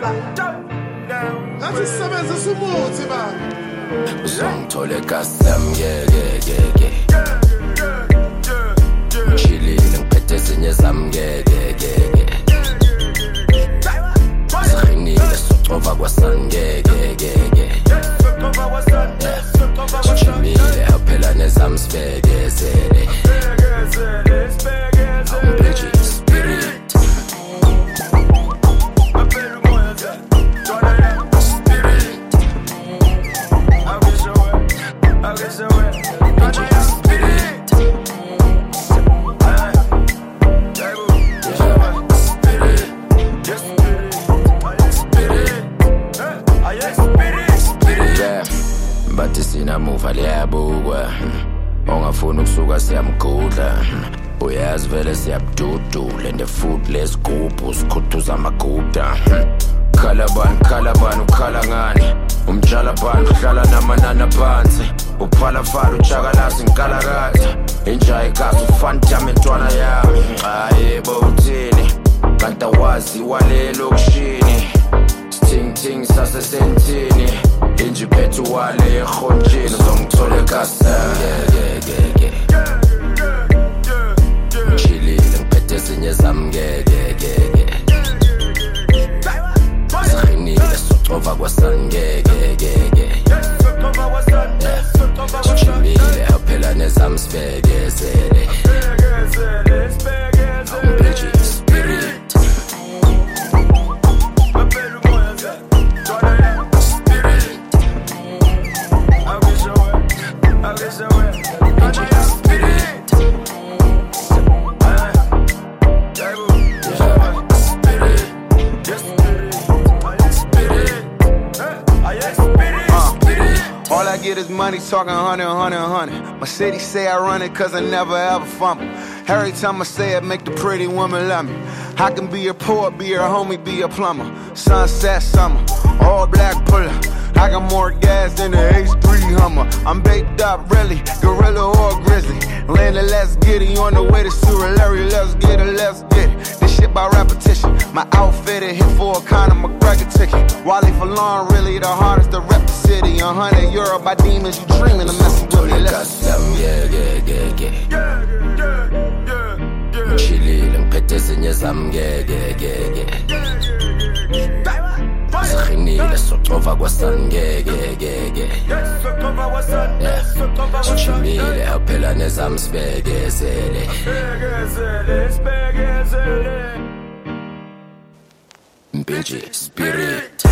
Ngathi sisebenza sumuthi baba. Uzongithola kasam ngeke. Chilling ngiphethe ezinye zami ngeke. Sikhinile socova kwasani ngeke. Chimile aphela nezami sibekezele. Spirit. Bathi sinamuva liyabukwa ongafuna ukusuka siyamgudla uyazi vele siyabududula and the food lesigubhu sikhuthuza amaguda khalabani ukhala ngani umjala bani uhlala namanana phansi uphala fala uchakalasi ngikalakatha inja igazi ufanta mentwana yami yebo uthini kanti awazi walelo kushini ting sasesentini inji phethu wale ekhonjini uzongithola ekasam chilile ngiphethe ezinye zami ngeke sikhinile socova kwasani ngeke chimile aphela nezami sibekezele Spirit. All I get is money, talking 100. My city say I run it cause I never ever fumble. Every time I say it, make the pretty woman love me. I can be a poet, be her homie, be a plumber. Sunset summer, all black puller. I got more gas than the H3 Hummer. I'm baked up, really, gorilla or grizzly. Landed, let's get it, on the way to Surulere. Let's get it. This shit by repetition. My outfit, it hit for a Conor McGregor ticket. Wally for long, really the hardest to rep the city. 100 euro by demons, you dreaming of messing with me. Chilile ngiphethe ezinye zami ngeke. Sikhinile socova kwasani ngeke. Chimile aphela nezami sibekezele. Mpinji Spirit.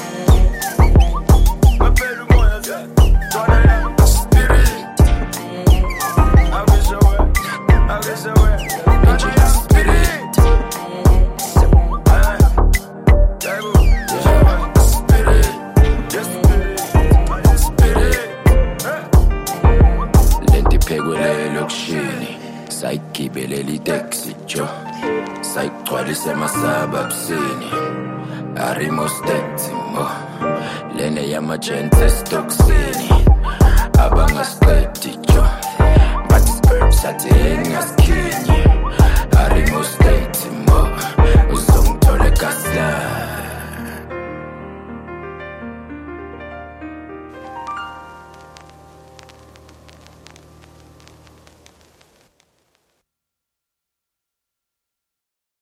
Sayigibeleli taxi jo sayigcwalise masaba abusini arimostetimo lene yamagente stoksini abangasiqedi jo bathi sathi ngaskini arimostetimo